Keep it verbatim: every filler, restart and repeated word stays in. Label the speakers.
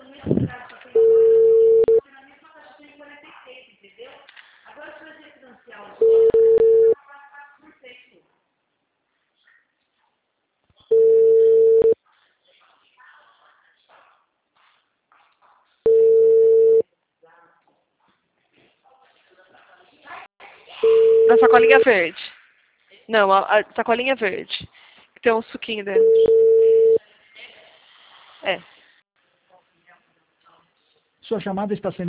Speaker 1: Na sacolinha verde. Não, a, a sacolinha verde. Tem um suquinho dentro. É.
Speaker 2: Sua chamada está sendo